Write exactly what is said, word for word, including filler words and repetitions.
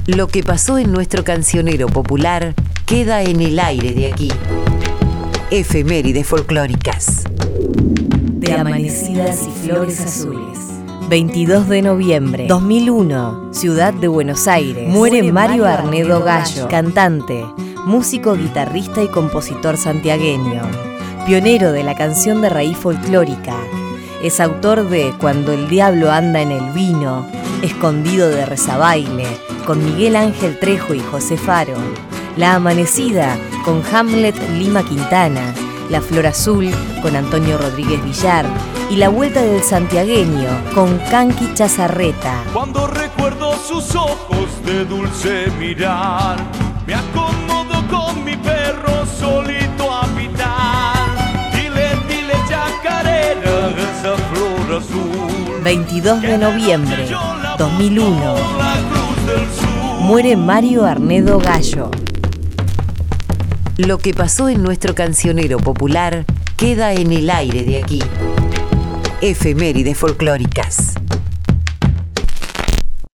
Lo que pasó en nuestro cancionero popular queda en el aire de aquí. Efemérides folclóricas. De amanecidas y flores azules. veintidós de noviembre dos mil uno, Ciudad de Buenos Aires. Muere Mario Arnedo Gallo, cantante, músico, guitarrista y compositor santiagueño. Pionero de la canción de raíz folclórica. Es autor de Cuando el diablo anda en el vino, Escondido de Rezabaile, con Miguel Ángel Trejo y José Faro. La amanecida, con Hamlet Lima Quintana. La flor azul, con Antonio Rodríguez Villar. Y La vuelta del santiagueño, con Canqui Chazarreta. Cuando recuerdo sus ojos de dulce mirar, me acomodo con mi perro solito a pitar. Dile, dile chacarera, esa flor azul. veintidós de noviembre dos mil uno. Muere Mario Arnedo Gallo. Lo que pasó en nuestro cancionero popular queda en el aire de aquí. Efemérides folclóricas.